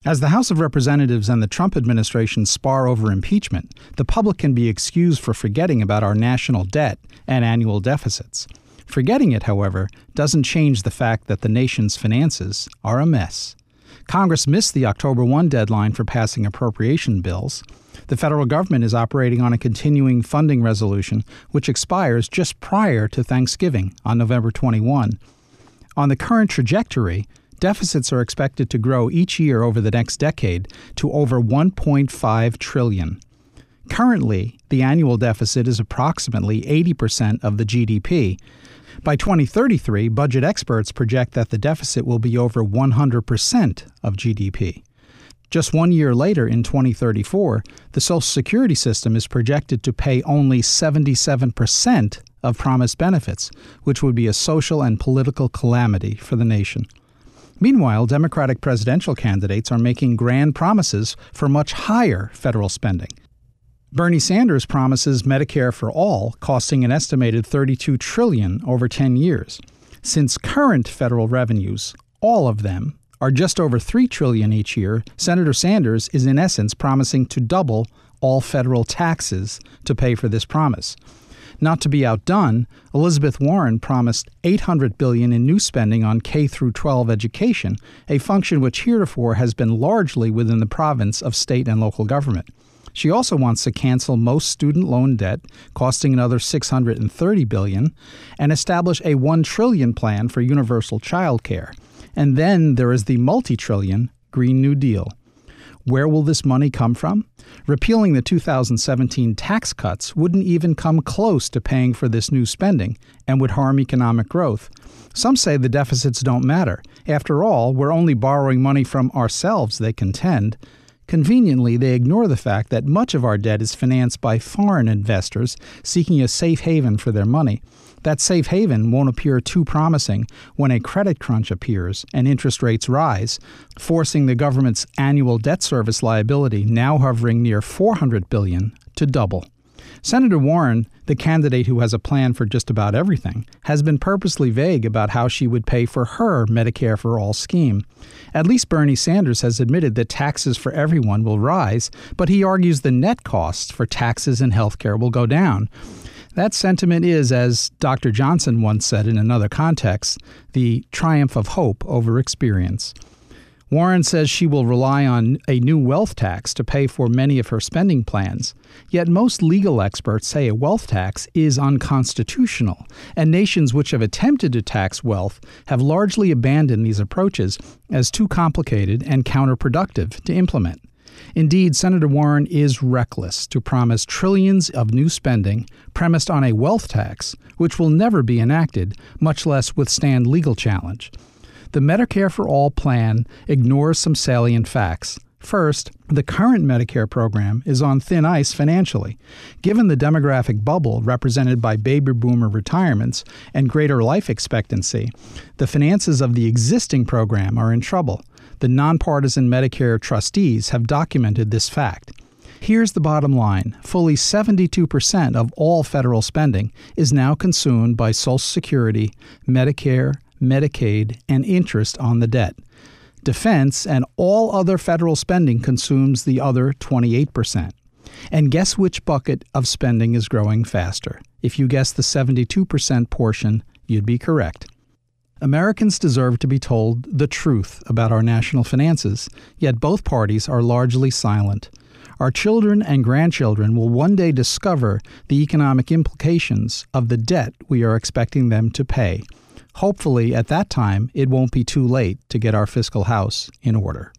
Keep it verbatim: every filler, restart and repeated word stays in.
As the House of Representatives and the Trump administration spar over impeachment, the public can be excused for forgetting about our national debt and annual deficits. Forgetting it, however, doesn't change the fact that the nation's finances are a mess. Congress missed the October first deadline for passing appropriation bills. The federal government is operating on a continuing funding resolution, which expires just prior to Thanksgiving on November twenty-first. On the current trajectory, deficits are expected to grow each year over the next decade to over one point five trillion dollars. Currently, the annual deficit is approximately eighty percent of the G D P. By twenty thirty-three, budget experts project that the deficit will be over one hundred percent of G D P. Just one year later, in twenty thirty-four, the Social Security system is projected to pay only seventy-seven percent of promised benefits, which would be a social and political calamity for the nation. Meanwhile, Democratic presidential candidates are making grand promises for much higher federal spending. Bernie Sanders promises Medicare for all, costing an estimated thirty-two trillion dollars over ten years. Since current federal revenues, all of them, are just over three trillion dollars each year, Senator Sanders is in essence promising to double all federal taxes to pay for this promise. Not to be outdone, Elizabeth Warren promised eight hundred billion dollars in new spending on K through twelve education, a function which heretofore has been largely within the province of state and local government. She also wants to cancel most student loan debt, costing another six hundred thirty billion dollars, and establish a one trillion dollars plan for universal child care. And then there is the multi-trillion Green New Deal. Where will this money come from? Repealing the two thousand seventeen tax cuts wouldn't even come close to paying for this new spending and would harm economic growth. Some say the deficits don't matter. After all, we're only borrowing money from ourselves, they contend. Conveniently, they ignore the fact that much of our debt is financed by foreign investors seeking a safe haven for their money. That safe haven won't appear too promising when a credit crunch appears and interest rates rise, forcing the government's annual debt service liability, now hovering near four hundred billion dollars, to double. Senator Warren, the candidate who has a plan for just about everything, has been purposely vague about how she would pay for her Medicare for All scheme. At least Bernie Sanders has admitted that taxes for everyone will rise, but he argues the net costs for taxes and health care will go down. That sentiment is, as Doctor Johnson once said in another context, the triumph of hope over experience. Warren says she will rely on a new wealth tax to pay for many of her spending plans. Yet most legal experts say a wealth tax is unconstitutional, and nations which have attempted to tax wealth have largely abandoned these approaches as too complicated and counterproductive to implement. Indeed, Senator Warren is reckless to promise trillions of new spending premised on a wealth tax, which will never be enacted, much less withstand legal challenge. The Medicare for All plan ignores some salient facts. First, the current Medicare program is on thin ice financially. Given the demographic bubble represented by baby boomer retirements and greater life expectancy, the finances of the existing program are in trouble. The nonpartisan Medicare trustees have documented this fact. Here's the bottom line. Fully seventy-two percent of all federal spending is now consumed by Social Security, Medicare, Medicaid, and interest on the debt. Defense and all other federal spending consumes the other twenty-eight percent. And guess which bucket of spending is growing faster? If you guess the seventy-two percent portion, you'd be correct. Americans deserve to be told the truth about our national finances, yet both parties are largely silent. Our children and grandchildren will one day discover the economic implications of the debt we are expecting them to pay. Hopefully, at that time, it won't be too late to get our fiscal house in order.